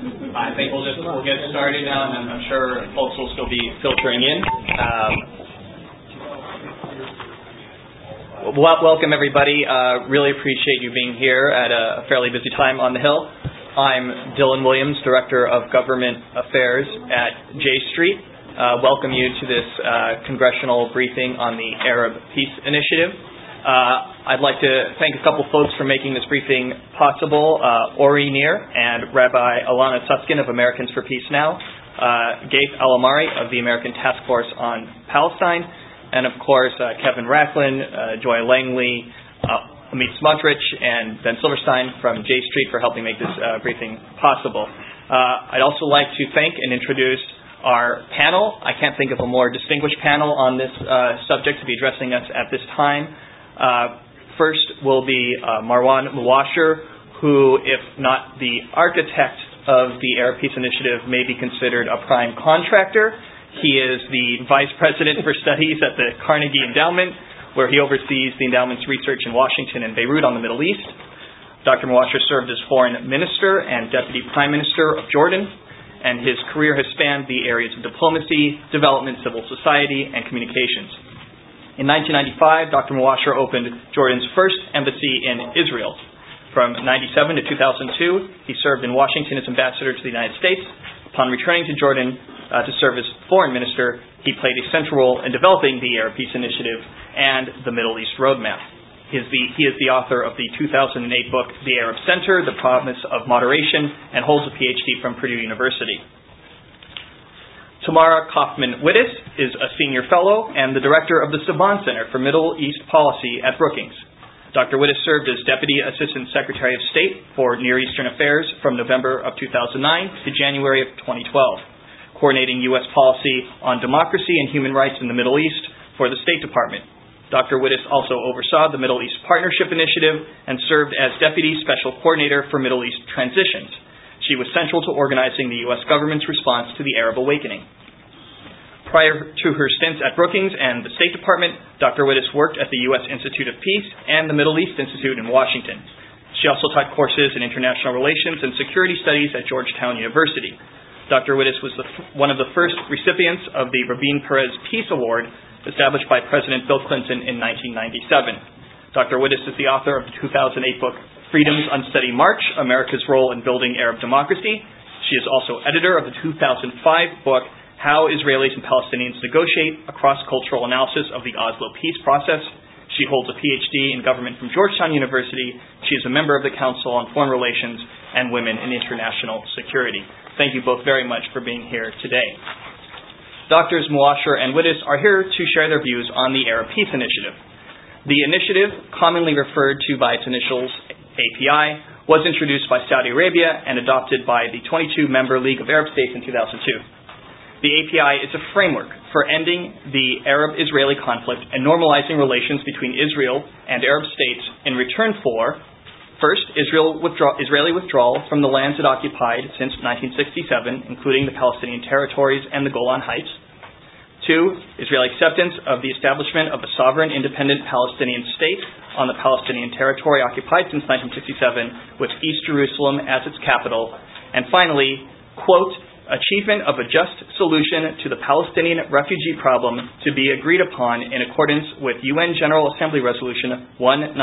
I think we'll get started now, and I'm sure folks will still be filtering in. Welcome, everybody. Really appreciate you being here at a fairly busy time on the Hill. I'm Dylan Williams, Director of Government Affairs at J Street. Welcome you to this congressional briefing on the Arab Peace Initiative. I'd like to thank a couple folks for making this briefing possible. Ori Nir and Rabbi Alana Suskin of Americans for Peace Now, Gaith Alamari of the American Task Force on Palestine, and of course Kevin Racklin, Joy Langley, Amit Smotrich, and Ben Silverstein from J Street for helping make this briefing possible. I'd also like to thank and introduce our panel. I can't think of a more distinguished panel on this subject to be addressing us at this time. First will be Marwan Muasher, who, if not the architect of the Arab Peace Initiative, may be considered a prime contractor. He is the Vice President for Studies at the Carnegie Endowment, where he oversees the endowment's research in Washington and Beirut on the Middle East. Dr. Muasher served as Foreign Minister and Deputy Prime Minister of Jordan, and his career has spanned the areas of diplomacy, development, civil society, and communications. In 1995, Dr. Muasher opened Jordan's first embassy in Israel. From 1997 to 2002, he served in Washington as ambassador to the United States. Upon returning to Jordan to serve as foreign minister, he played a central role in developing the Arab Peace Initiative and the Middle East Roadmap. He is the author of the 2008 book, The Arab Center, The Promise of Moderation, and holds a PhD from Purdue University. Tamara Kaufman-Wittes is a senior fellow and the director of the Saban Center for Middle East Policy at Brookings. Dr. Wittes served as Deputy Assistant Secretary of State for Near Eastern Affairs from November of 2009 to January of 2012, coordinating U.S. policy on democracy and human rights in the Middle East for the State Department. Dr. Wittes also oversaw the Middle East Partnership Initiative and served as Deputy Special Coordinator for Middle East Transitions. She was central to organizing the U.S. government's response to the Arab Awakening. Prior to her stints at Brookings and the State Department, Dr. Wittes worked at the U.S. Institute of Peace and the Middle East Institute in Washington. She also taught courses in international relations and security studies at Georgetown University. Dr. Wittes was one of the first recipients of the Rabin Perez Peace Award, established by President Bill Clinton in 1997. Dr. Wittes is the author of the 2008 book, Freedom's Unsteady March, America's Role in Building Arab Democracy. She is also editor of the 2005 book, How Israelis and Palestinians Negotiate, a Cross-Cultural Analysis of the Oslo Peace Process. She holds a PhD in government from Georgetown University. She is a member of the Council on Foreign Relations and Women in International Security. Thank you both very much for being here today. Doctors Muasher and Wittes are here to share their views on the Arab Peace Initiative. The initiative, commonly referred to by its initials API, was introduced by Saudi Arabia and adopted by the 22-member League of Arab States in 2002. The API is a framework for ending the Arab-Israeli conflict and normalizing relations between Israel and Arab states in return for, first, Israeli withdrawal from the lands it occupied since 1967, including the Palestinian territories and the Golan Heights. Two, Israeli acceptance of the establishment of a sovereign, independent Palestinian state on the Palestinian territory occupied since 1967, with East Jerusalem as its capital. And finally, quote, achievement of a just solution to the Palestinian refugee problem to be agreed upon in accordance with UN General Assembly Resolution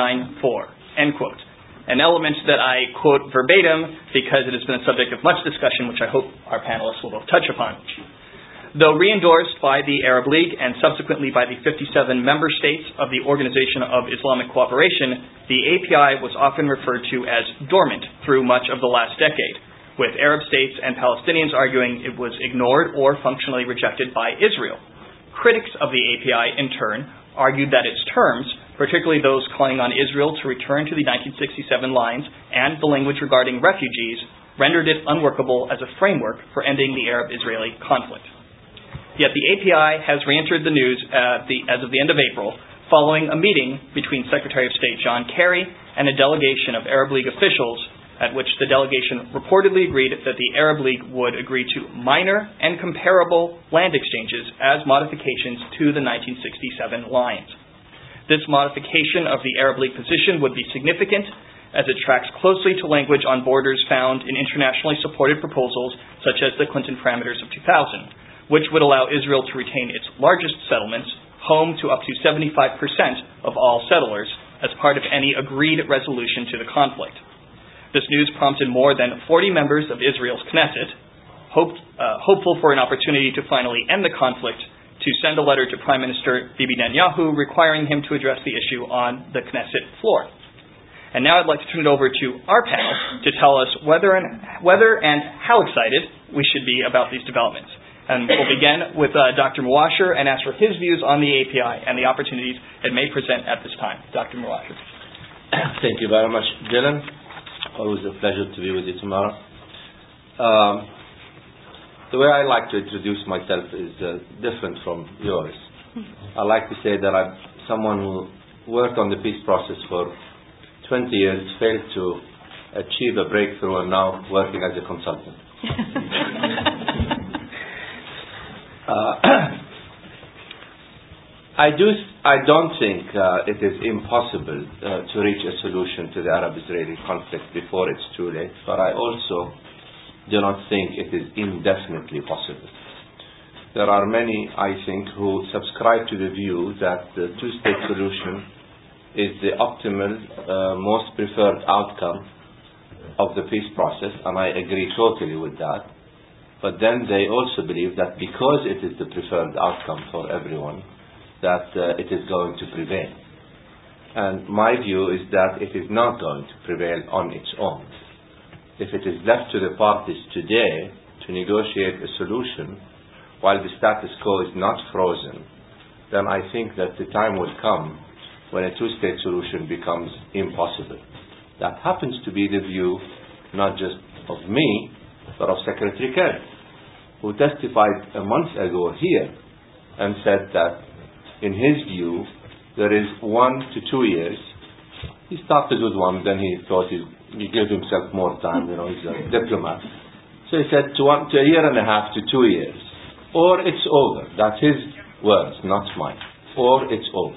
194, end quote. An element that I quote verbatim because it has been a subject of much discussion, which I hope our panelists will both touch upon. Though re-endorsed by the Arab League and subsequently by the 57 member states of the Organization of Islamic Cooperation, the API was often referred to as dormant through much of the last decade, with Arab states and Palestinians arguing it was ignored or functionally rejected by Israel. Critics of the API, in turn, argued that its terms, particularly those calling on Israel to return to the 1967 lines and the language regarding refugees, rendered it unworkable as a framework for ending the Arab-Israeli conflict. Yet the API has re-entered the news as of the end of April, following a meeting between Secretary of State John Kerry and a delegation of Arab League officials, at which the delegation reportedly agreed that the Arab League would agree to minor and comparable land exchanges as modifications to the 1967 lines. This modification of the Arab League position would be significant, as it tracks closely to language on borders found in internationally supported proposals such as the Clinton Parameters of 2000, which would allow Israel to retain its largest settlements, home to up to 75% of all settlers, as part of any agreed resolution to the conflict. This news prompted more than 40 members of Israel's Knesset, hopeful for an opportunity to finally end the conflict, to send a letter to Prime Minister Bibi Netanyahu requiring him to address the issue on the Knesset floor. And now I'd like to turn it over to our panel to tell us whether and how excited we should be about these developments. And we'll begin with Dr. Mubasher and ask for his views on the API and the opportunities it may present at this time. Dr. Mubasher. Thank you very much, Dylan. Always a pleasure to be with you tomorrow. The way I like to introduce myself is different from yours. I like to say that I'm someone who worked on the peace process for 20 years, failed to achieve a breakthrough, and now working as a consultant. I don't think it is impossible to reach a solution to the Arab-Israeli conflict before it's too late, but I also do not think it is indefinitely possible. There are many, I think, who subscribe to the view that the two-state solution is the optimal, most preferred outcome of the peace process, and I agree totally with that. But then they also believe that because it is the preferred outcome for everyone, that it is going to prevail. And my view is that it is not going to prevail on its own. If it is left to the parties today to negotiate a solution while the status quo is not frozen, then I think that the time will come when a two-state solution becomes impossible. That happens to be the view not just of me, but of Secretary Kerry, who testified a month ago here and said that in his view there is 1 to 2 years. He started with 1, then he thought he gave himself more time, he's a diplomat. So he said to a year and a half to 2 years. Or it's over. That's his words, not mine. Or it's over.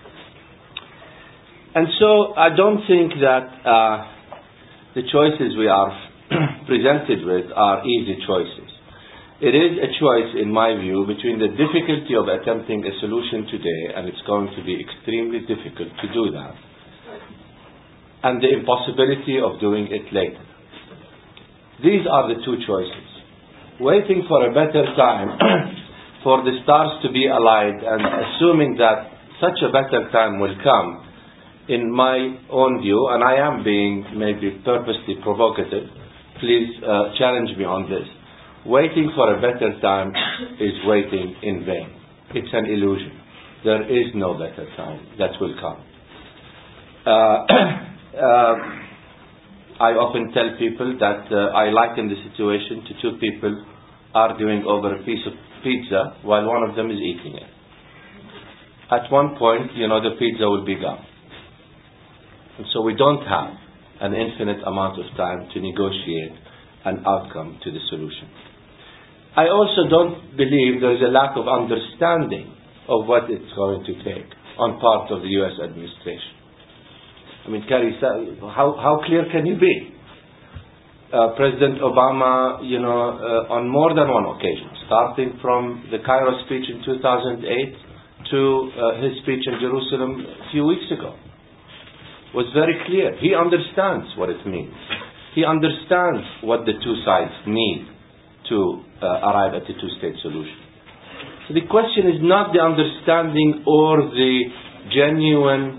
And so I don't think that the choices we are presented with are easy choices. It is a choice, in my view, between the difficulty of attempting a solution today, and it's going to be extremely difficult to do that, and the impossibility of doing it later. These are the two choices. Waiting for a better time, for the stars to be aligned, and assuming that such a better time will come, in my own view, and I am being maybe purposely provocative, please challenge me on this. Waiting for a better time is waiting in vain. It's an illusion. There is no better time that will come. I often tell people that I liken the situation to two people arguing over a piece of pizza while one of them is eating it. At one point, the pizza will be gone. And so we don't have an infinite amount of time to negotiate an outcome to the solution. I also don't believe there is a lack of understanding of what it's going to take on part of the U.S. administration. I mean, Kerry, how clear can you be? President Obama, on more than one occasion, starting from the Cairo speech in 2008 to his speech in Jerusalem a few weeks ago, was very clear. He understands what it means. He understands what the two sides need to arrive at a two-state solution. So the question is not the understanding or the genuine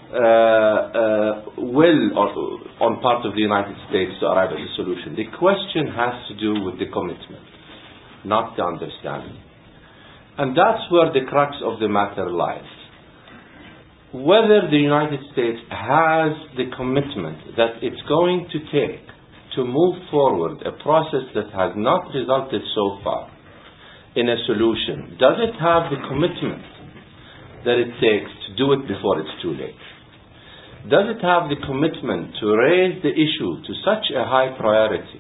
will on part of the United States to arrive at a solution. The question has to do with the commitment, not the understanding. And that's where the crux of the matter lies. Whether the United States has the commitment that it's going to take to move forward a process that has not resulted so far in a solution, does it have the commitment that it takes to do it before it's too late? Does it have the commitment to raise the issue to such a high priority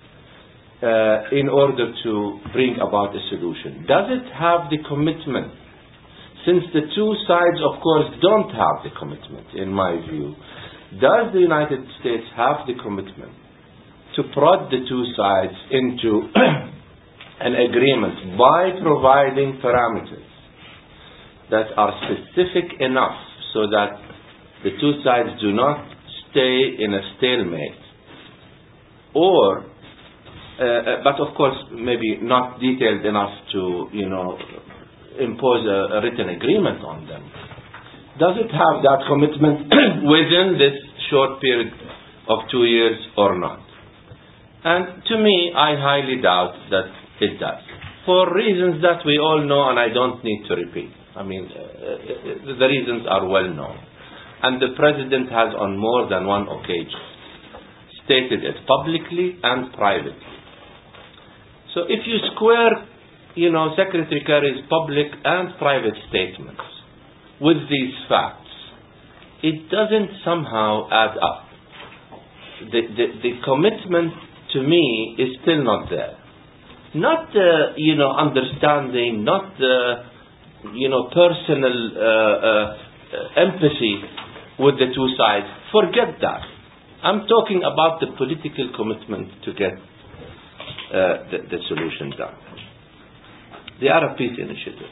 in order to bring about a solution? Does it have the commitment, since the two sides of course don't have the commitment, in my view, does the United States have the commitment to prod the two sides into an agreement by providing parameters that are specific enough so that the two sides do not stay in a stalemate, or but of course maybe not detailed enough to impose a written agreement on them? Does it have that commitment within this short period of 2 years or not? And to me, I highly doubt that it does, for reasons that we all know and I don't need to repeat. I mean, the reasons are well known. And the President has on more than one occasion stated it publicly and privately. So if you square, Secretary Kerry's public and private statements with these facts, it doesn't somehow add up. The commitment to me is still not there. Not understanding, not personal empathy with the two sides. Forget that. I'm talking about the political commitment to get the solution done. The Arab Peace Initiative.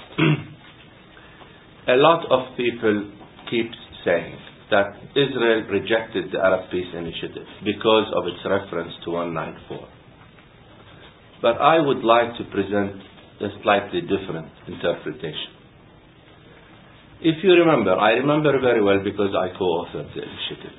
A lot of people keep saying that Israel rejected the Arab Peace Initiative because of its reference to 194. But I would like to present a slightly different interpretation. If you remember, I remember very well because I co-authored the initiative.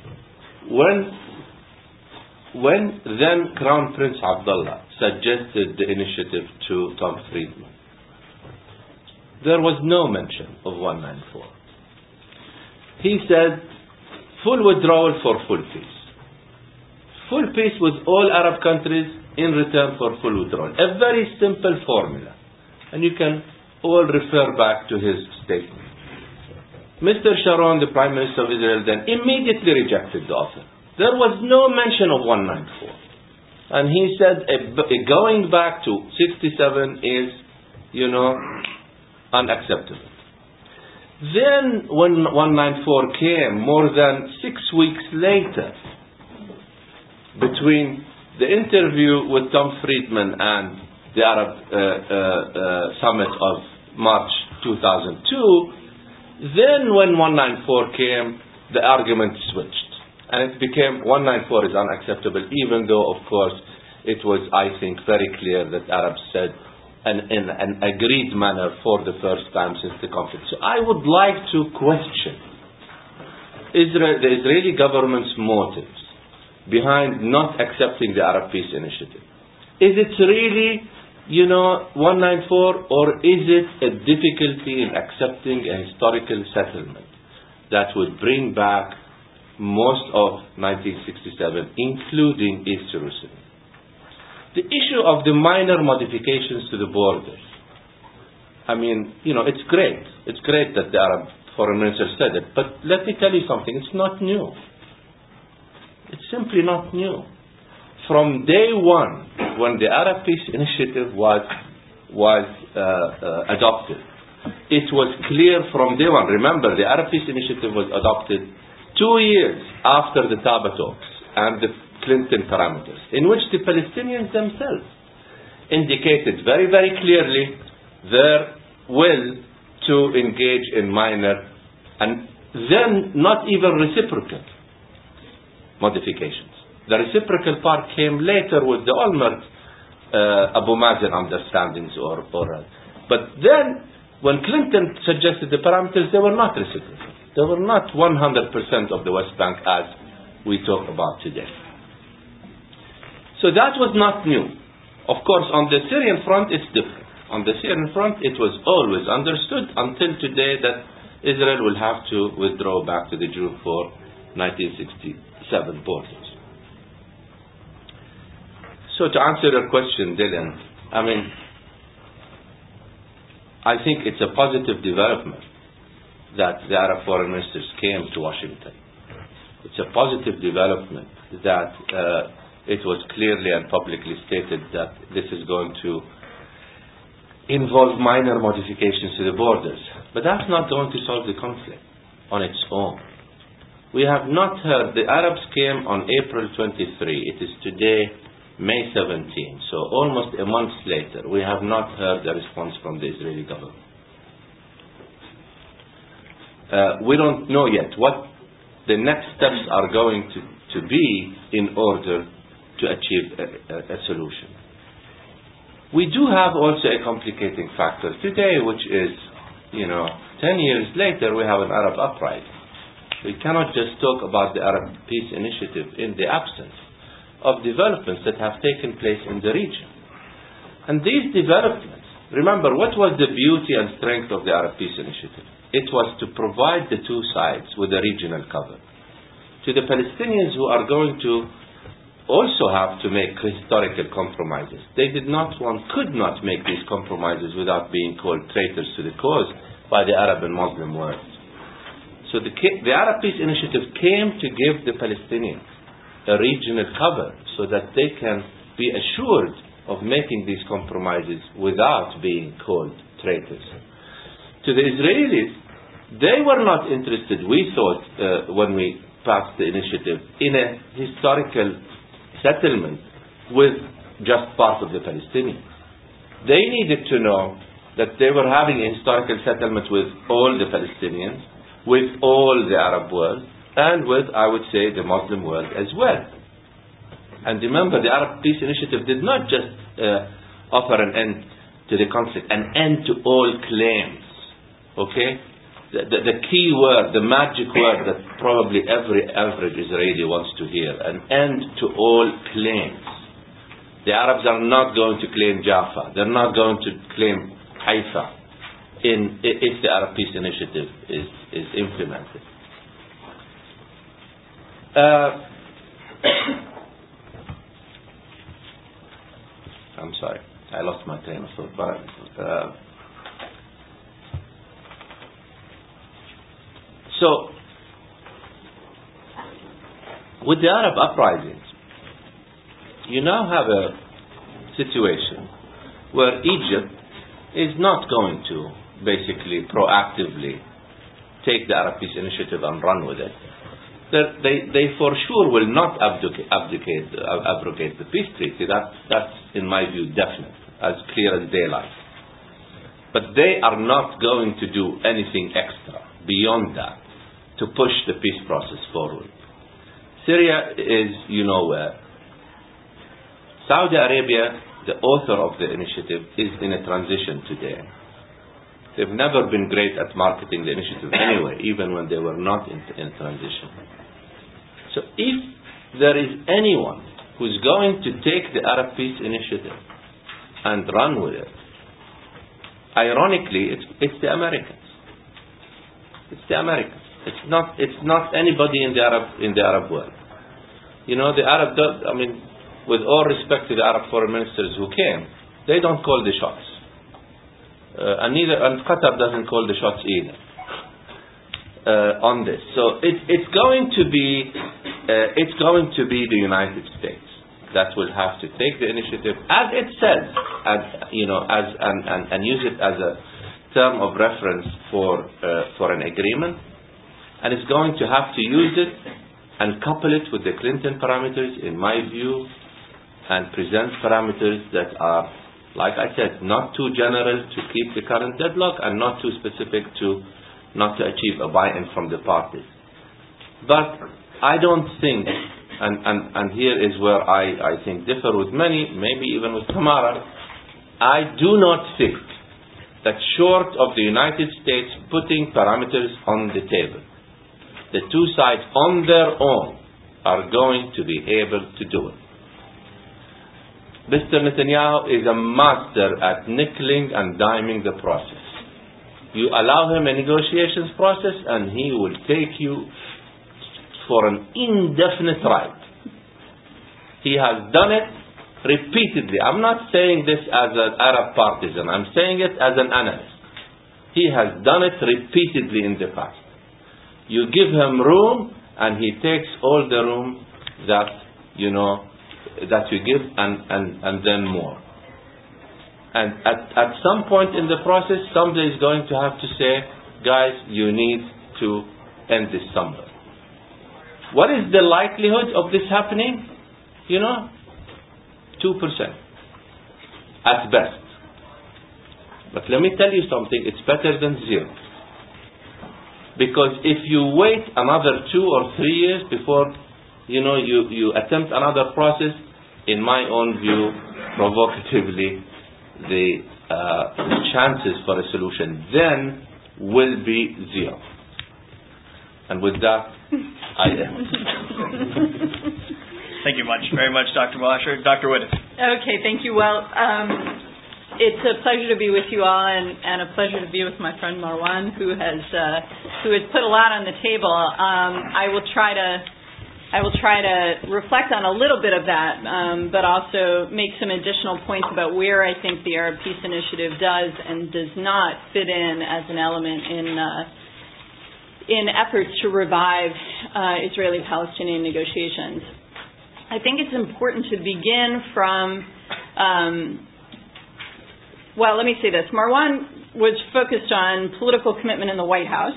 When then Crown Prince Abdullah suggested the initiative to Tom Friedman, there was no mention of 194. He said, full withdrawal for full peace. Full peace with all Arab countries in return for full withdrawal. A very simple formula. And you can all refer back to his statement. Mr. Sharon, the Prime Minister of Israel, then immediately rejected the offer. There was no mention of 194. And he said going back to 67 is, unacceptable. Then when 194 came, more than 6 weeks later, between the interview with Tom Friedman and the Arab summit of March 2002, then when 194 came, the argument switched. And it became 194 is unacceptable, even though, of course, it was, I think, very clear that Arabs said in an agreed manner for the first time since the conflict. So I would like to question the Israeli government's motives behind not accepting the Arab Peace Initiative. Is it really, 194, or is it a difficulty in accepting a historical settlement that would bring back most of 1967, including East Jerusalem? The issue of the minor modifications to the borders, it's great. It's great that the Arab foreign minister said it, but let me tell you something, it's not new. It's simply not new. From day one, when the Arab Peace Initiative was adopted, it was clear from day one. Remember, the Arab Peace Initiative was adopted 2 years after the Taba talks and the Clinton parameters, in which the Palestinians themselves indicated very, very clearly their will to engage in minor and then not even reciprocal modifications. The reciprocal part came later with the Olmert Abu Mazen understandings but then when Clinton suggested the parameters, they were not reciprocal. They were not 100% of the West Bank as we talk about today. So that was not new. Of course, on the Syrian front, it's different. On the Syrian front, it was always understood until today that Israel will have to withdraw back to the June 4, 1967 borders. So to answer your question, Dylan, I think it's a positive development that the Arab foreign ministers came to Washington. It's a positive development that it was clearly and publicly stated that this is going to involve minor modifications to the borders. But that's not going to solve the conflict on its own. We have not heard. The Arabs came on April 23. It is today May 17. So almost a month later, we have not heard a response from the Israeli government. We don't know yet what the next steps are going to be in order to achieve a solution. We do have also a complicating factor today, which is, 10 years later, we have an Arab uprising. We cannot just talk about the Arab Peace Initiative in the absence of developments that have taken place in the region. And these developments, remember, what was the beauty and strength of the Arab Peace Initiative? It was to provide the two sides with a regional cover. To the Palestinians who are going to also have to make historical compromises, they could not make these compromises without being called traitors to the cause by the Arab and Muslim world. So the Arab Peace Initiative came to give the Palestinians a regional cover so that they can be assured of making these compromises without being called traitors. To the Israelis, they were not interested, we thought, when we passed the initiative, in a historical settlement with just part of the Palestinians. They needed to know that they were having a historical settlement with all the Palestinians, with all the Arab world, and with, I would say, the Muslim world as well. And remember, the Arab Peace Initiative did not just offer an end to the conflict, an end to all claims. Okay? The key word, the magic word that probably every average Israeli wants to hear, an end to all claims. The Arabs are not going to claim Jaffa. They're not going to claim Haifa if the Arab Peace Initiative is implemented. I'm sorry, I lost my train of thought. So, with the Arab uprisings, you now have a situation where Egypt is not going to basically proactively take the Arab Peace Initiative and run with it. They for sure will not abrogate the peace treaty. That's, in my view, definite, as clear as daylight. But they are not going to do anything extra beyond that to push the peace process forward. Syria is, where. Saudi Arabia, the author of the initiative, is in a transition today. They've never been great at marketing the initiative anyway, even when they were not in transition. So if there is anyone who's going to take the Arab Peace Initiative and run with it, ironically, it's the Americans. It's the Americans. It's not anybody in the Arab world. The Arab does, with all respect to the Arab foreign ministers who came, they don't call the shots. And Qatar doesn't call the shots either on this. So it's going to be the United States that will have to take the initiative, as it says, and use it as a term of reference for an agreement, and it's going to have to use it and couple it with the Clinton parameters, in my view, and present parameters that are, like I said, not too general to keep the current deadlock and not too specific not to achieve a buy-in from the parties. But I don't think, and here is where I think differ with many, maybe even with Tamara, I do not think that short of the United States putting parameters on the table, the two sides on their own are going to be able to do it. Mr. Netanyahu is a master at nickeling and diming the process. You allow him a negotiations process and he will take you for an indefinite ride. He has done it repeatedly. I'm not saying this as an Arab partisan. I'm saying it as an analyst. He has done it repeatedly in the past. You give him room and he takes all the room that you give and then more. And at some point in the process, somebody is going to have to say, guys, you need to end this somewhere. What is the likelihood of this happening? 2% at best. But let me tell you something, it's better than 0. Because if you wait another 2 or 3 years before you attempt another process, in my own view, provocatively, the chances for a solution then will be 0. And with that, I end. Thank you very much, Dr. Mubasher. Dr. Wittes. Okay, thank you. Well, it's a pleasure to be with you all, and a pleasure to be with my friend Marwan, who has put a lot on the table. I will try to reflect on a little bit of that, but also make some additional points about where I think the Arab Peace Initiative does and does not fit in as an element in efforts to revive Israeli-Palestinian negotiations. I think it's important to begin from, let me say this. Marwan was focused on political commitment in the White House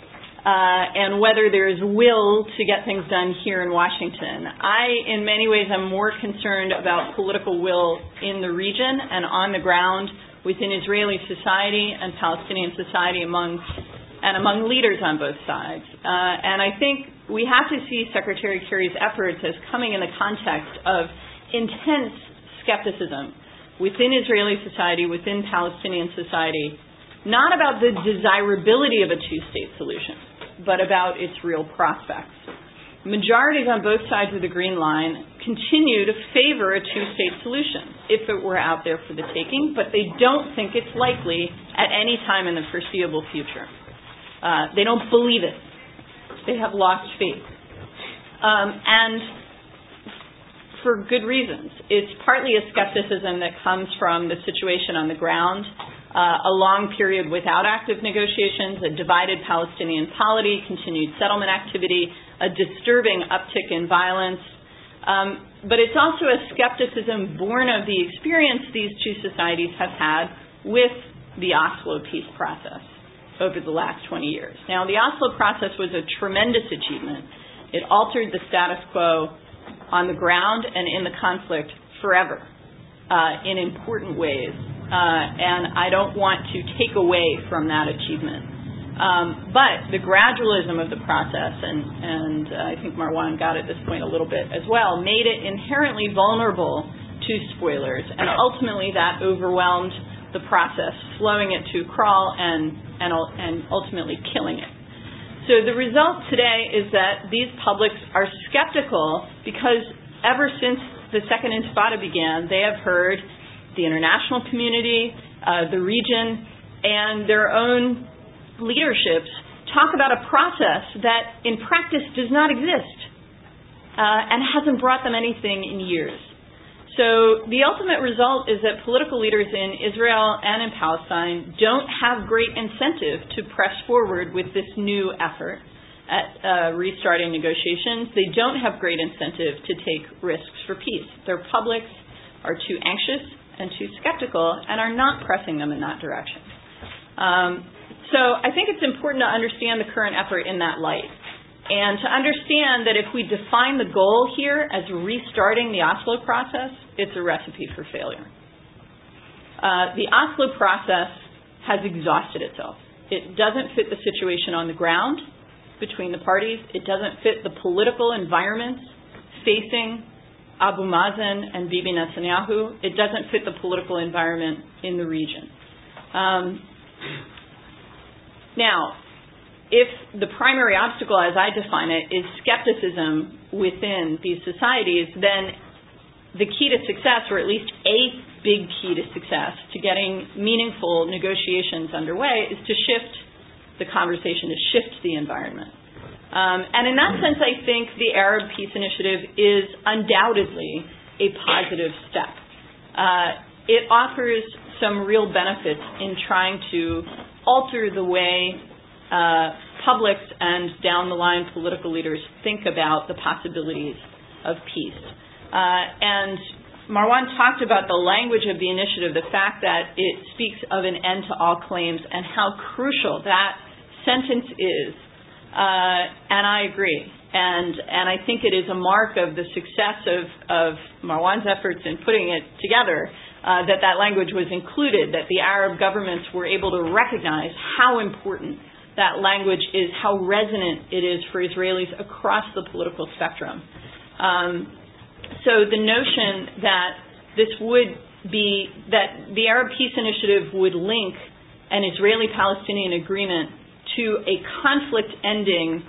and whether there's will to get things done here in Washington. In many ways, I'm more concerned about political will in the region and on the ground within Israeli society and Palestinian society among leaders on both sides. And I think we have to see Secretary Kerry's efforts as coming in the context of intense skepticism within Israeli society, within Palestinian society, not about the desirability of a two-state solution, but about its real prospects. Majorities on both sides of the Green Line continue to favor a two-state solution if it were out there for the taking, but they don't think it's likely at any time in the foreseeable future. They don't believe it. They have lost faith. And for good reasons. It's partly a skepticism that comes from the situation on the ground, a long period without active negotiations, a divided Palestinian polity, continued settlement activity, a disturbing uptick in violence. But it's also a skepticism born of the experience these two societies have had with the Oslo peace process over the last 20 years. Now, the Oslo process was a tremendous achievement. It altered the status quo on the ground and in the conflict forever in important ways. And I don't want to take away from that achievement. But the gradualism of the process, and I think Marwan got at this point a little bit as well, made it inherently vulnerable to spoilers. And ultimately that overwhelmed the process, slowing it to crawl and ultimately killing it. So the result today is that these publics are skeptical because ever since the Second Intifada began, they have heard the international community, the region, and their own leaderships talk about a process that in practice does not exist and hasn't brought them anything in years. So the ultimate result is that political leaders in Israel and in Palestine don't have great incentive to press forward with this new effort at restarting negotiations. They don't have great incentive to take risks for peace. Their publics are too anxious and too skeptical and are not pressing them in that direction. So I think it's important to understand the current effort in that light. And to understand that if we define the goal here as restarting the Oslo process, it's a recipe for failure. The Oslo process has exhausted itself. It doesn't fit the situation on the ground between the parties. It doesn't fit the political environments facing Abu Mazen and Bibi Netanyahu. It doesn't fit the political environment in the region. Now, if the primary obstacle, as I define it, is skepticism within these societies, then the key to success, or at least a big key to success, to getting meaningful negotiations underway, is to shift the conversation, to shift the environment. And in that sense, I think the Arab Peace Initiative is undoubtedly a positive step. It offers some real benefits in trying to alter the way publics and down the line political leaders think about the possibilities of peace. And Marwan talked about the language of the initiative, the fact that it speaks of an end to all claims and how crucial that sentence is. And I agree. And I think it is a mark of the success of Marwan's efforts in putting it together that language was included, that the Arab governments were able to recognize how important that language is, how resonant it is for Israelis across the political spectrum. So the notion that this would be, that the Arab Peace Initiative would link an Israeli-Palestinian agreement to a conflict ending,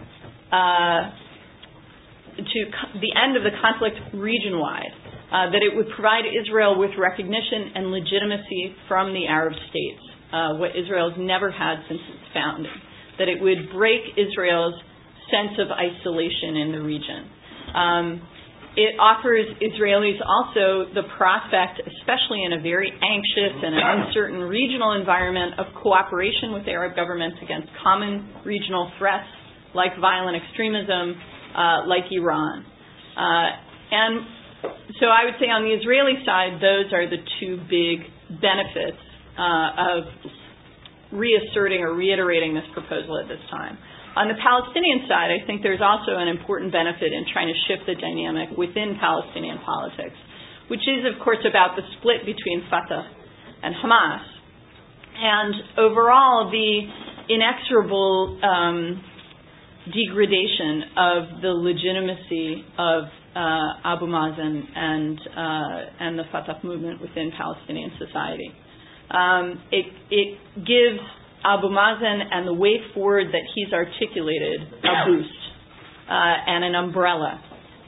to the end of the conflict region-wide, that it would provide Israel with recognition and legitimacy from the Arab states, what Israel has never had since its founding, that it would break Israel's sense of isolation in the region. It offers Israelis also the prospect, especially in a very anxious and uncertain regional environment, of cooperation with Arab governments against common regional threats like violent extremism, like Iran. And so I would say on the Israeli side, those are the two big benefits of reasserting or reiterating this proposal at this time. On the Palestinian side, I think there's also an important benefit in trying to shift the dynamic within Palestinian politics, which is, of course, about the split between Fatah and Hamas. And overall, the inexorable degradation of the legitimacy of Abu Mazen and the Fatah movement within Palestinian society. It gives Abu Mazen and the way forward that he's articulated a boost and an umbrella.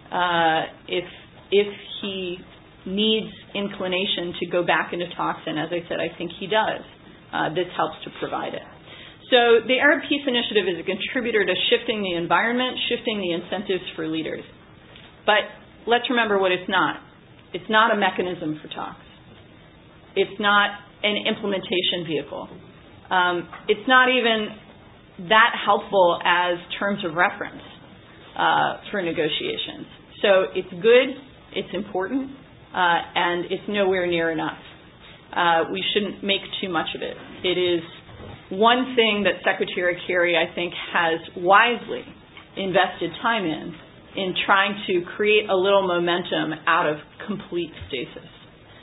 If he needs inclination to go back into talks, and as I said, I think he does, this helps to provide it. So the Arab Peace Initiative is a contributor to shifting the environment, shifting the incentives for leaders. But let's remember what it's not. It's not a mechanism for talks. It's not an implementation vehicle. It's not even that helpful as terms of reference for negotiations. So it's good, it's important, and it's nowhere near enough. We shouldn't make too much of it. It is one thing that Secretary Kerry, I think, has wisely invested time in trying to create a little momentum out of complete stasis.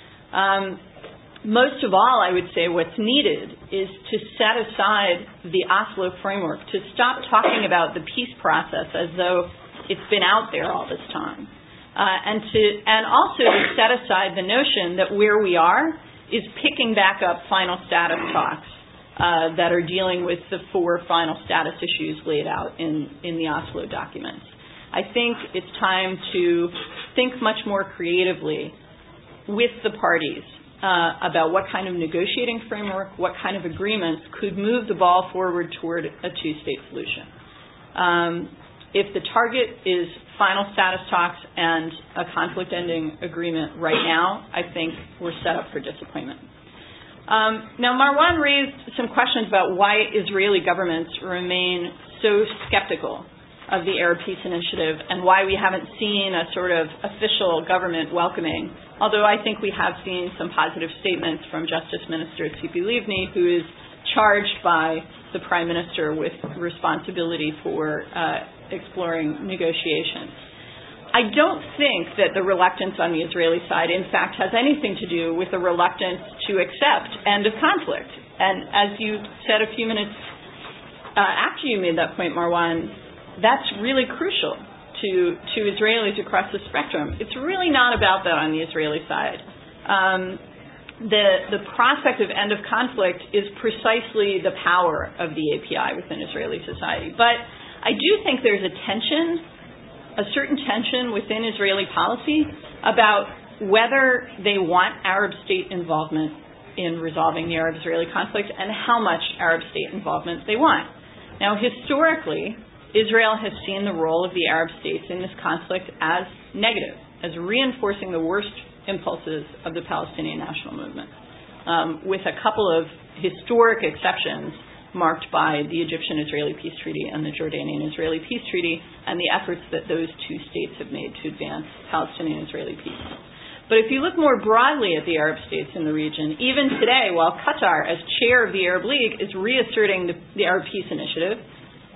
Most of all, I would say what's needed is to set aside the Oslo framework, to stop talking about the peace process as though it's been out there all this time, and also to set aside the notion that where we are is picking back up final status talks that are dealing with the 4 final status issues laid out in the Oslo documents. I think it's time to think much more creatively with the parties about what kind of negotiating framework, what kind of agreements could move the ball forward toward a 2-state solution. If the target is final status talks and a conflict-ending agreement right now, I think we're set up for disappointment. Now, Marwan raised some questions about why Israeli governments remain so skeptical of the Arab Peace Initiative and why we haven't seen a sort of official government welcoming, although I think we have seen some positive statements from Justice Minister Tzipi Livni, who is charged by the Prime Minister with responsibility for exploring negotiations. I don't think that the reluctance on the Israeli side, in fact, has anything to do with the reluctance to accept end of conflict. And as you said a few minutes after you made that point, Marwan, that's really crucial to Israelis across the spectrum. It's really not about that on the Israeli side. The prospect of end of conflict is precisely the power of the API within Israeli society. But I do think there's a certain tension within Israeli policy about whether they want Arab state involvement in resolving the Arab-Israeli conflict and how much Arab state involvement they want. Now, historically, Israel has seen the role of the Arab states in this conflict as negative, as reinforcing the worst impulses of the Palestinian national movement, with a couple of historic exceptions marked by the Egyptian-Israeli peace treaty and the Jordanian-Israeli peace treaty and the efforts that those 2 states have made to advance Palestinian-Israeli peace. But if you look more broadly at the Arab states in the region, even today, while Qatar, as chair of the Arab League, is reasserting the Arab Peace Initiative,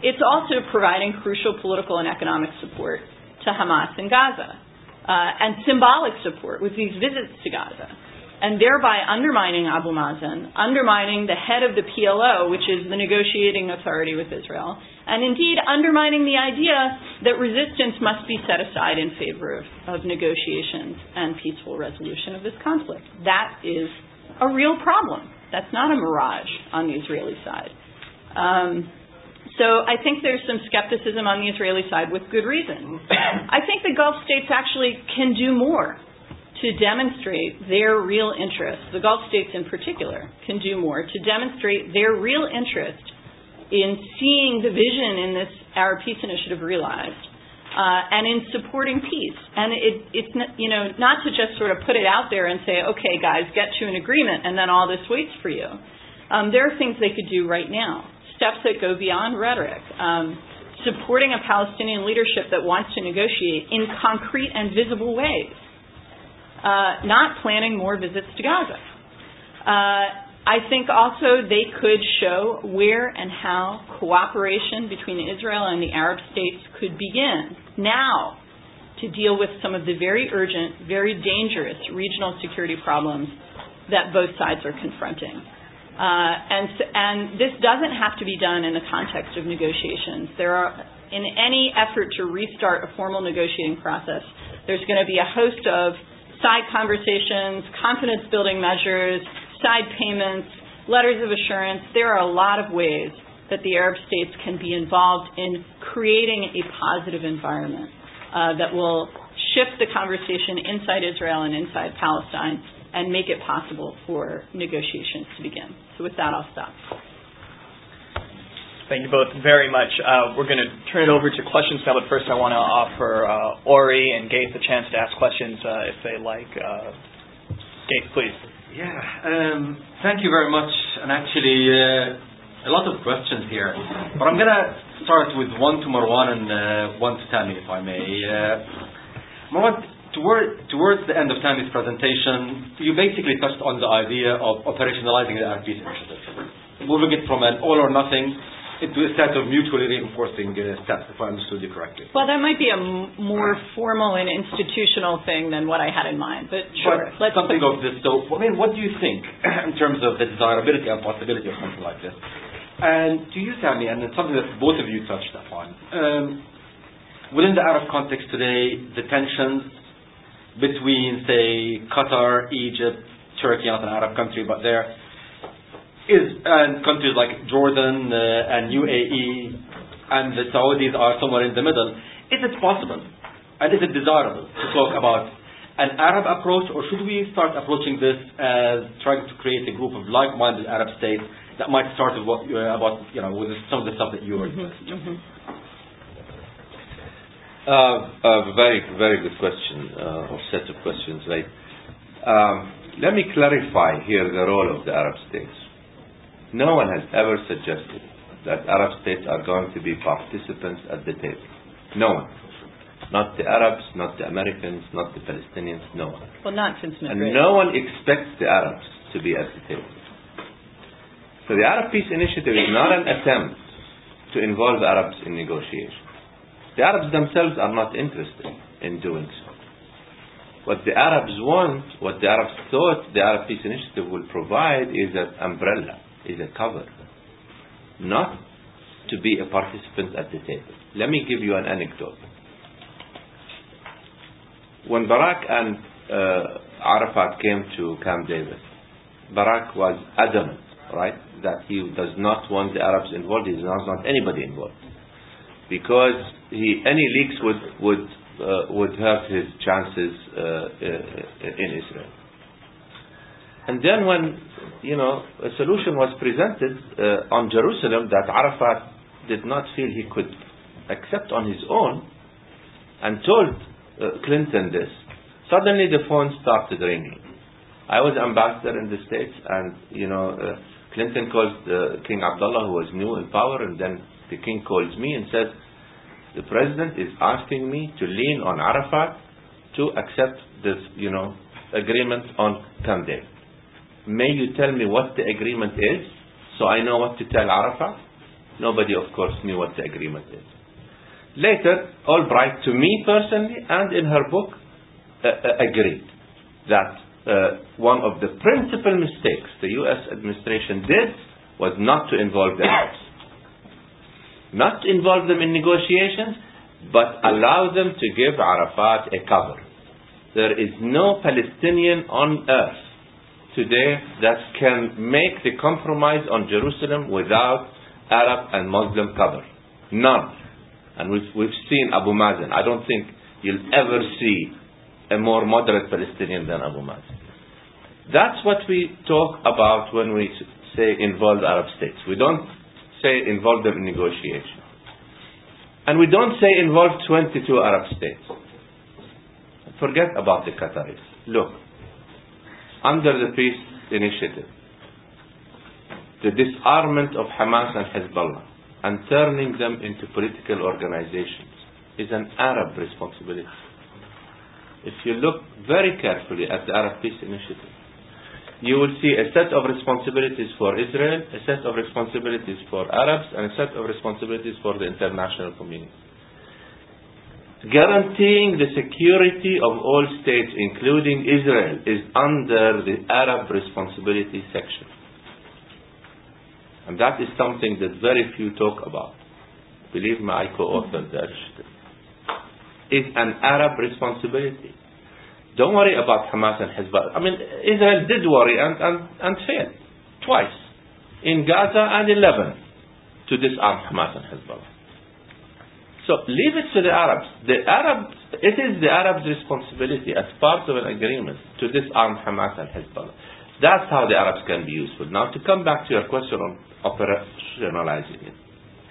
it's also providing crucial political and economic support to Hamas in Gaza, and symbolic support with these visits to Gaza, and thereby undermining Abu Mazen, undermining the head of the PLO, which is the negotiating authority with Israel, and indeed undermining the idea that resistance must be set aside in favor of negotiations and peaceful resolution of this conflict. That is a real problem. That's not a mirage on the Israeli side. So I think there's some skepticism on the Israeli side with good reason. I think the Gulf states actually can do more to demonstrate their real interest. The Gulf states in particular can do more to demonstrate their real interest in seeing the vision in this Arab Peace Initiative realized, and in supporting peace. And it's not to just sort of put it out there and say, okay, guys, get to an agreement, and then all this waits for you. There are things they could do right now, steps that go beyond rhetoric, supporting a Palestinian leadership that wants to negotiate in concrete and visible ways, not planning more visits to Gaza. I think also they could show where and how cooperation between Israel and the Arab states could begin now to deal with some of the very urgent, very dangerous regional security problems that both sides are confronting. And this doesn't have to be done in the context of negotiations. In any effort to restart a formal negotiating process, there's going to be a host of side conversations, confidence-building measures, side payments, letters of assurance. There are a lot of ways that the Arab states can be involved in creating a positive environment that will shift the conversation inside Israel and inside Palestine and make it possible for negotiations to begin. So with that, I'll stop. Thank you both very much. We're going to turn it over to questions now, but first I want to offer Ori and Gaith a chance to ask questions if they like. Gaith, please. Yeah, thank you very much. And actually, a lot of questions here. But I'm going to start with one to Marwan and one to Tami, if I may. Marwan, towards the end of Tami's presentation, you basically touched on the idea of operationalizing the Arab Peace Initiative, moving it from an all or nothing into a set of mutually reinforcing steps, if I understood you correctly. Well, that might be a more formal and institutional thing than what I had in mind, but sure. But something of this. So, I mean, what do you think in terms of the desirability and possibility of something like this? And to you, Tami, and it's something that both of you touched upon, within the Arab context today, the tensions between, say, Qatar, Egypt, Turkey, not an Arab country, but there, and countries like Jordan and UAE and the Saudis are somewhere in the middle. Is it possible and is it desirable to talk about an Arab approach, or should we start approaching this as trying to create a group of like-minded Arab states that might start with what with some of the stuff that you were discussing? Very, very good question, or set of questions. Right? Let me clarify here the role of the Arab states. No one has ever suggested that Arab states are going to be participants at the table. No one. Not the Arabs, not the Americans, not the Palestinians, no one. Well, not since Madrid. And no one expects the Arabs to be at the table. So the Arab Peace Initiative is not an attempt to involve Arabs in negotiation. The Arabs themselves are not interested in doing so. What the Arabs want, what the Arabs thought the Arab Peace Initiative will provide is an umbrella, is a cover, not to be a participant at the table. Let me give you an anecdote. When Barak and Arafat came to Camp David, Barak was adamant, right, that he does not want the Arabs involved, he does not want anybody involved, because any leaks would hurt his chances in Israel. And then when a solution was presented on Jerusalem that Arafat did not feel he could accept on his own, and told Clinton this, suddenly the phone started ringing. I was ambassador in the States, and Clinton calls King Abdullah, who was new in power, and then the king calls me and says, the president is asking me to lean on Arafat to accept this agreement on Camp David. May you tell me what the agreement is, so I know what to tell Arafat? Nobody, of course, knew what the agreement is. Later, Albright, to me personally, and in her book, agreed that one of the principal mistakes the U.S. administration did was not to involve the Arabs. Not to involve them in negotiations, but allow them to give Arafat a cover. There is no Palestinian on earth today that can make the compromise on Jerusalem without Arab and Muslim cover. None. And we've seen Abu Mazen. I don't think you'll ever see a more moderate Palestinian than Abu Mazen. That's what we talk about when we say involve Arab states. We don't say involve them in negotiation. And we don't say involve 22 Arab states. Forget about the Qataris. Look, under the peace initiative, the disarmament of Hamas and Hezbollah and turning them into political organizations is an Arab responsibility. If you look very carefully at the Arab Peace Initiative, you will see a set of responsibilities for Israel, a set of responsibilities for Arabs, and a set of responsibilities for the international community. Guaranteeing the security of all states, including Israel, is under the Arab responsibility section. And that is something that very few talk about. Believe me, I co-authored the initiative. It's an Arab responsibility. Don't worry about Hamas and Hezbollah. I mean, Israel did worry and failed twice, in Gaza and in Lebanon, to disarm Hamas and Hezbollah. So leave it to the Arabs. It is the Arabs' responsibility as part of an agreement to disarm Hamas and Hezbollah. That's how the Arabs can be useful. Now, to come back to your question on operationalizing it.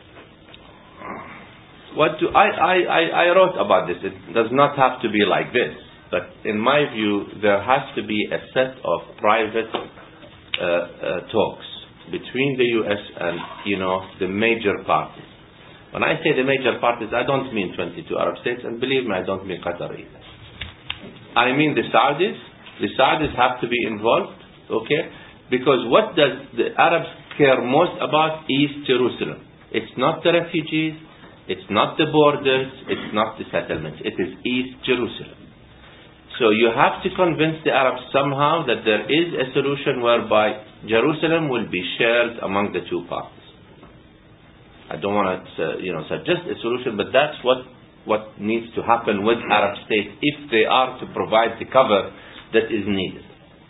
I wrote about this. It does not have to be like this. But in my view, there has to be a set of private talks between the U.S. and, the major parties. When I say the major parties, I don't mean 22 Arab states, and believe me, I don't mean Qatar either. I mean the Saudis. The Saudis have to be involved, okay? Because what does the Arabs care most about is Jerusalem. It's not the refugees, it's not the borders, it's not the settlements. It is East Jerusalem. So you have to convince the Arabs somehow that there is a solution whereby Jerusalem will be shared among the two parties. I don't want to, suggest a solution, but that's what needs to happen with Arab states if they are to provide the cover that is needed.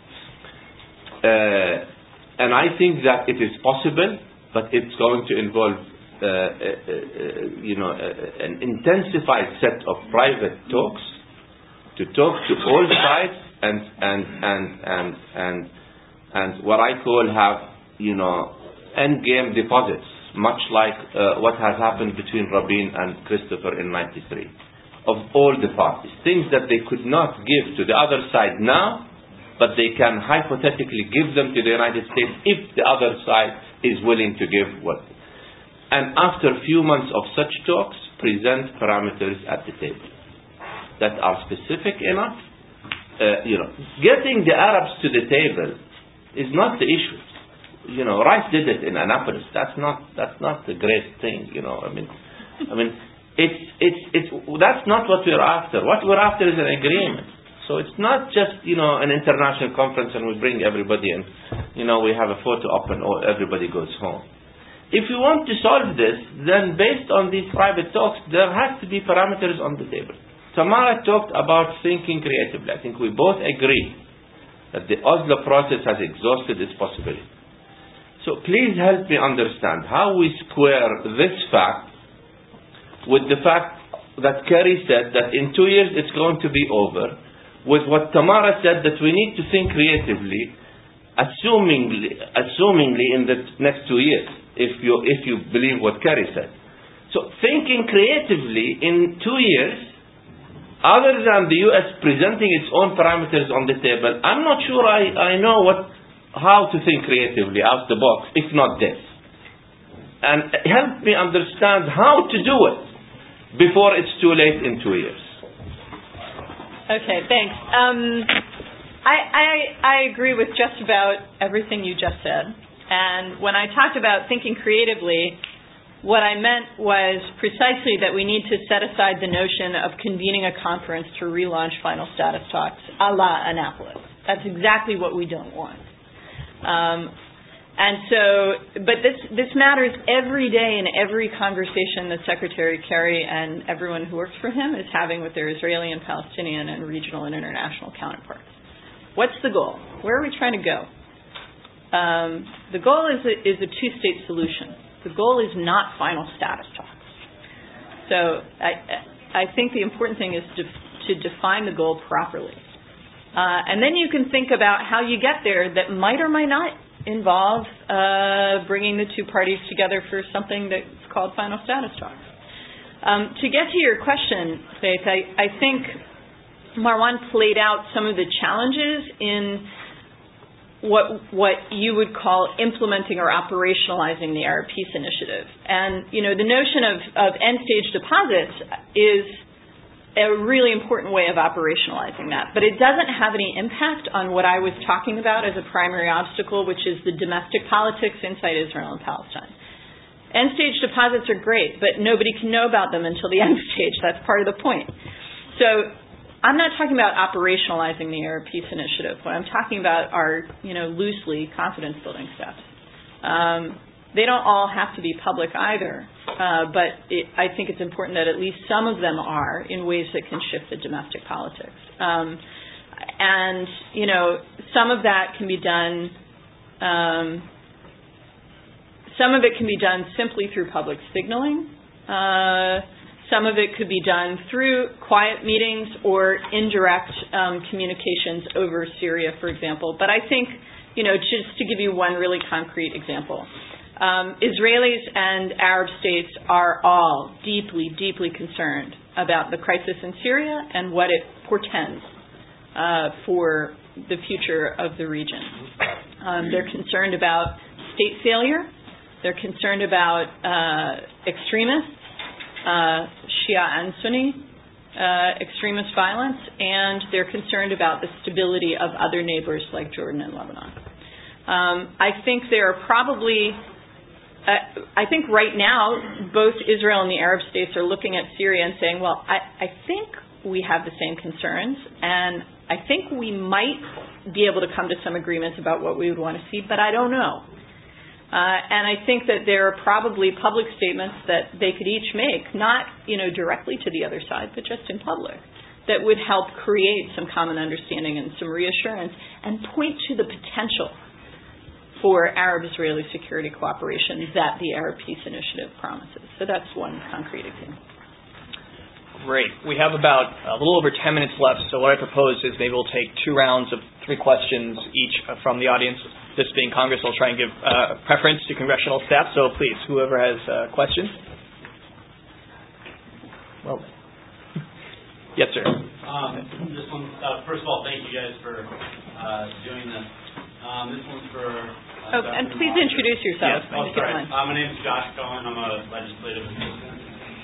And I think that it is possible, but it's going to involve, an intensified set of private talks to talk to all sides and what I call have, end game deposits, much like what has happened between Rabin and Christopher in '93, of all the parties. Things that they could not give to the other side now, but they can hypothetically give them to the United States if the other side is willing to give what. And after a few months of such talks, present parameters at the table that are specific enough. Getting the Arabs to the table is not the issue. Rice did it in Annapolis. That's not the great thing. It's that's not what we're after. What we're after is an agreement. So it's not just an international conference and we bring everybody in. We have a photo op and everybody goes home. If you want to solve this, then based on these private talks, there has to be parameters on the table. Tamara talked about thinking creatively. I think we both agree that the Oslo process has exhausted its possibility. So please help me understand how we square this fact with the fact that Kerry said that in 2 years it's going to be over, with what Tamara said that we need to think creatively, assumingly in the next 2 years, if you believe what Kerry said. So thinking creatively in 2 years, other than the U.S. presenting its own parameters on the table, I'm not sure I know how to think creatively out the box, if not this. And help me understand how to do it before it's too late in 2 years. Okay, thanks. I agree with just about everything you just said. And when I talked about thinking creatively, What I meant was precisely that we need to set aside the notion of convening a conference to relaunch final status talks a la Annapolis. That's exactly what we don't want. But this matters every day in every conversation that Secretary Kerry and everyone who works for him is having with their Israeli and Palestinian and regional and international counterparts. What's the goal? Where are we trying to go? The goal is a two-state solution. The goal is not final status talks. So I think the important thing is to define the goal properly. And then you can think about how you get there that might or might not involve bringing the two parties together for something that's called final status talks. To get to your question, Faith, I think Marwan played out some of the challenges in what you would call implementing or operationalizing the Arab Peace Initiative. And, the notion of end-stage deposits is a really important way of operationalizing that. But it doesn't have any impact on what I was talking about as a primary obstacle, which is the domestic politics inside Israel and Palestine. End-stage deposits are great, but nobody can know about them until the end stage. That's part of the point. So I'm not talking about operationalizing the Arab Peace Initiative. What I'm talking about are, loosely confidence-building steps. They don't all have to be public either, but I think it's important that at least some of them are in ways that can shift the domestic politics. And, some of that can be done, some of it can be done simply through public signaling. Some of it could be done through quiet meetings or indirect communications over Syria, for example. But I think, just to give you one really concrete example, Israelis and Arab states are all deeply, deeply concerned about the crisis in Syria and what it portends for the future of the region. They're concerned about state failure. They're concerned about extremists, Shia and Sunni extremist violence, and they're concerned about the stability of other neighbors like Jordan and Lebanon. I think there are probably, I think right now, both Israel and the Arab states are looking at Syria and saying, well, I think we have the same concerns, and I think we might be able to come to some agreements about what we would want to see, but I don't know. And I think that there are probably public statements that they could each make, not directly to the other side, but just in public, that would help create some common understanding and some reassurance and point to the potential for Arab-Israeli security cooperation that the Arab Peace Initiative promises. So that's one concrete example. Great. We have about a little over 10 minutes left, so what I propose is maybe we'll take 2 rounds of 3 questions each from the audience. This being Congress, I'll try and give preference to congressional staff, so please, whoever has questions. Well, yes, sir. This one, first of all, thank you guys for doing this. This one's for... and please introduce yourself. Yes, sorry. My name is Josh Cohen. I'm a legislative assistant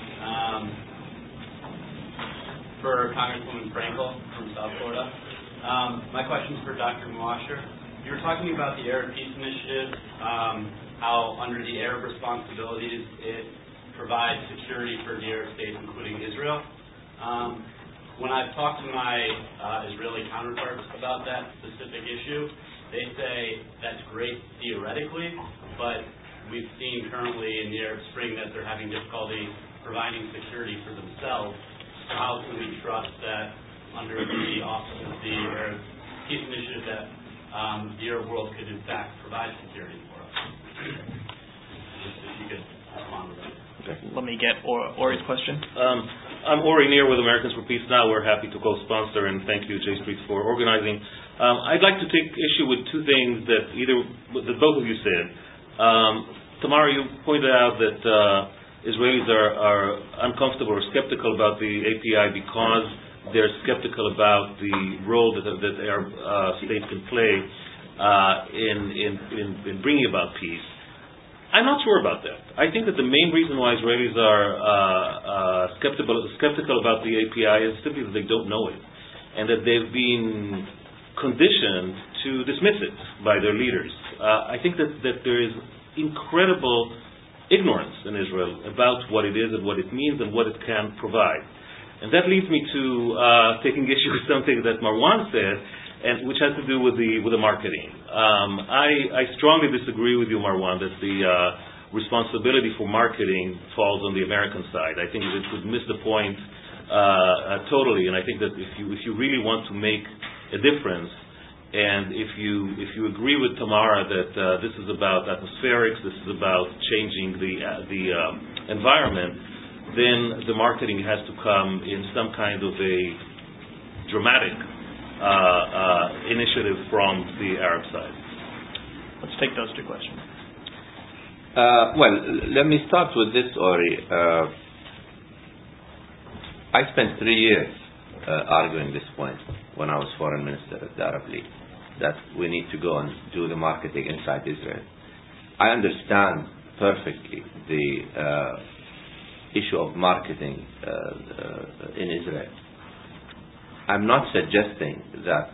for Congresswoman Frankel from South Florida. My question is for Dr. Muasher. You were talking about the Arab Peace Initiative, how under the Arab responsibilities it provides security for the Arab states, including Israel. When I've talked to my Israeli counterparts about that specific issue, they say that's great theoretically, but we've seen currently in the Arab Spring that they're having difficulty providing security for themselves. So how can we trust that under the Office of the Arab Peace Initiative that the Arab world could in fact provide security for us? Just if you could respond to that. Okay. Let me get Ori's question. I'm Ori Nir with Americans for Peace Now. We're happy to co-sponsor, and thank you, J Street, for organizing. I'd like to take issue with 2 things that both of you said. Tamara, you pointed out that Israelis are uncomfortable or skeptical about the API because they're skeptical about the role that Arab states can play in bringing about peace. I'm not sure about that. I think that the main reason why Israelis are skeptical about the API is simply that they don't know it, and that they've been conditioned to dismiss it by their leaders. I think that there is incredible ignorance in Israel about what it is and what it means and what it can provide. And that leads me to taking issue with something that Marwan said, and which has to do with the marketing. I strongly disagree with you, Marwan, that the responsibility for marketing falls on the American side. I think it would miss the point totally. And I think that if you really want to make a difference, and if you agree with Tamara that this is about atmospherics, this is about changing the environment, then the marketing has to come in some kind of a dramatic initiative from the Arab side. Let's take those two questions. Well, let me start with this, Ori. I spent 3 years arguing this point when I was foreign minister at the Arab League, that we need to go and do the marketing inside Israel. I understand perfectly the issue of marketing in Israel. I'm not suggesting that,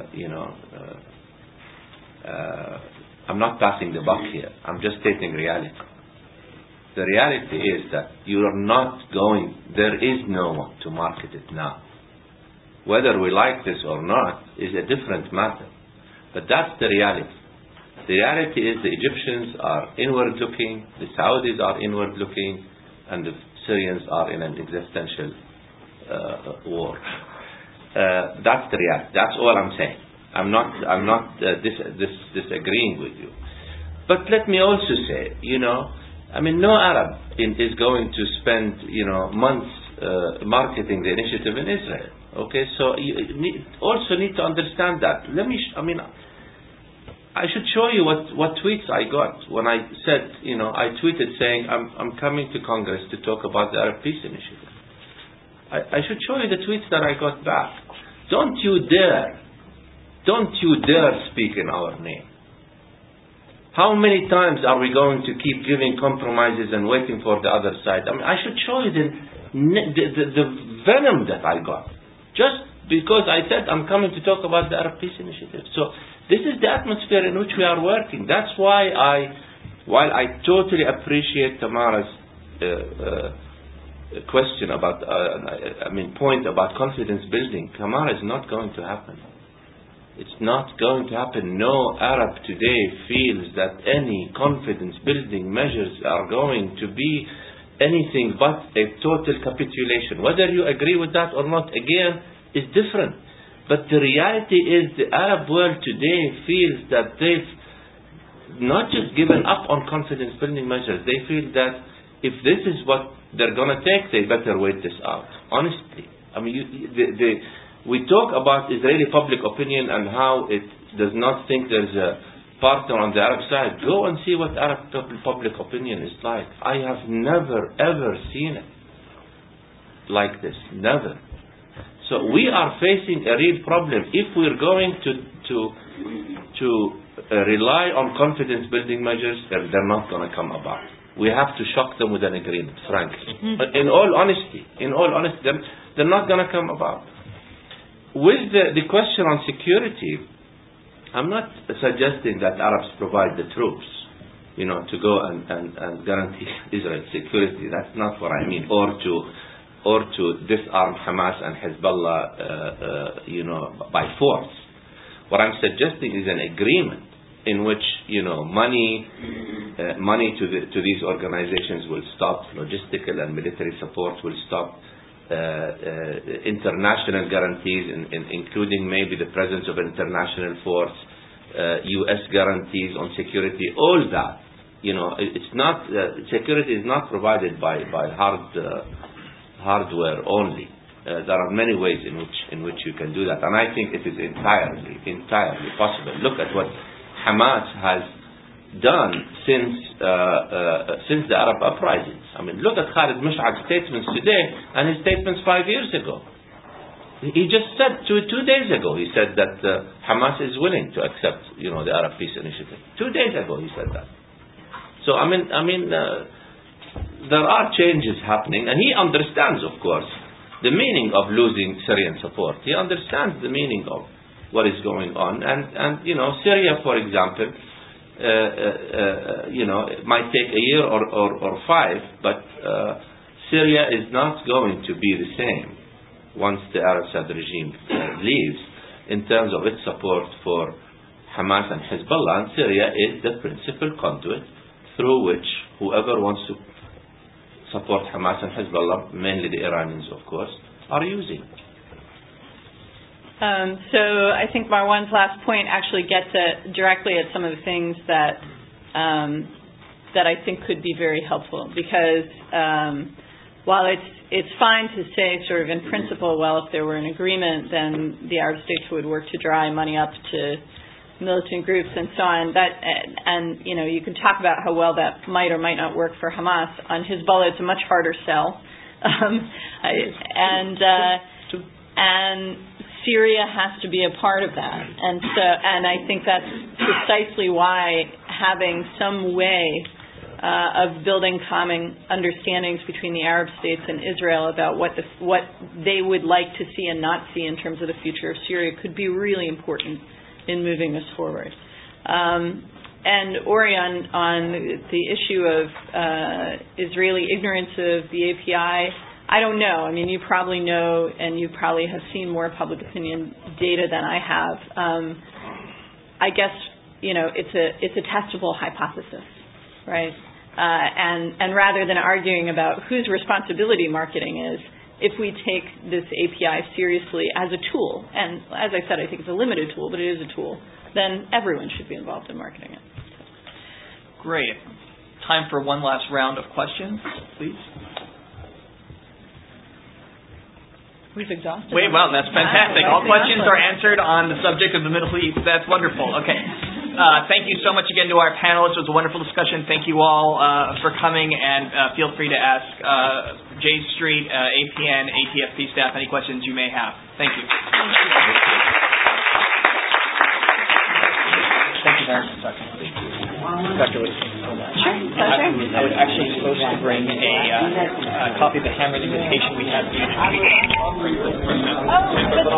I'm not passing the buck here. I'm just stating reality. The reality is that there is no one to market it now. Whether we like this or not is a different matter. But that's the reality. The reality is the Egyptians are inward looking, the Saudis are inward looking, and the Syrians are in an existential war. That's the reality. That's all I'm saying. I'm not disagreeing with you. But let me also say, no Arab is going to spend, months marketing the initiative in Israel. Okay, so you also need to understand that. I should show you what tweets I got when I said, I tweeted saying I'm coming to Congress to talk about the Arab Peace Initiative. I should show you the tweets that I got back. Don't you dare speak in our name. How many times are we going to keep giving compromises and waiting for the other side? I should show you the venom that I got, just because I said I'm coming to talk about the Arab Peace Initiative. So this is the atmosphere in which we are working. That's why while I totally appreciate Tamara's question about, point about confidence building, Tamara, is not going to happen. It's not going to happen. No Arab today feels that any confidence building measures are going to be anything but a total capitulation. Whether you agree with that or not, again, is different. But the reality is the Arab world today feels that they've not just given up on confidence building measures. They feel that if this is what they're going to take, they better wait this out. Honestly. We talk about Israeli public opinion and how it does not think there's a partner on the Arab side. Go and see what Arab public opinion is like. I have never ever seen it like this. Never. So we are facing a real problem. If we're going to rely on confidence building measures, they're not going to come about. We have to shock them with an agreement, frankly. But in all honesty, they're not going to come about. With the question on security, I'm not suggesting that Arabs provide the troops, to go and guarantee Israel's security. That's not what I mean. Or to disarm Hamas and Hezbollah, by force. What I'm suggesting is an agreement in which, money to these organizations will stop, logistical and military support will stop. International guarantees, including maybe the presence of international force, U.S. guarantees on security, all that. It's not security is not provided by hardware only. There are many ways in which you can do that, and I think it is entirely possible. Look at what Hamas has done since the Arab uprisings. Look at Khalid Mash'ad's statements today and his statements 5 years ago. He just said 2 days ago, he said that Hamas is willing to accept, the Arab Peace Initiative. 2 days ago he said that. So there are changes happening, and he understands, of course, the meaning of losing Syrian support. He understands the meaning of what is going on, and Syria, for example, it might take a year or 5, but Syria is not going to be the same once the Arab Assad regime leaves in terms of its support for Hamas and Hezbollah. And Syria is the principal conduit through which whoever wants to support Hamas and Hezbollah, mainly the Iranians, of course, are using. So I think Marwan's last point actually gets directly at some of the things that I think could be very helpful, because while it's fine to say sort of in principle, well, if there were an agreement, then the Arab states would work to dry money up to militant groups and so on. And you can talk about how well that might or might not work for Hamas. On Hezbollah, it's a much harder sell, and Syria has to be a part of that. And I think that's precisely why having some way of building common understandings between the Arab states and Israel about what they would like to see and not see in terms of the future of Syria could be really important in moving this forward. And Ori, on the issue of Israeli ignorance of the API, I don't know. I mean, you probably know, and you probably have seen more public opinion data than I have. I guess it's a testable hypothesis, right? And rather than arguing about whose responsibility marketing is, if we take this API seriously as a tool, and as I said, I think it's a limited tool, but it is a tool, then everyone should be involved in marketing it. Great. Time for one last round of questions, please. We've exhausted. Wait, well, that's fantastic. All questions are answered on the subject of the Middle East. That's wonderful. Okay. Thank you so much again to our panelists. It was a wonderful discussion. Thank you all for coming, and feel free to ask J Street, APN, ATFP staff any questions you may have. Thank you. Thank you very much, Dr. Whitaker. Sure. I was actually supposed to bring a copy of the handwritten invitation we have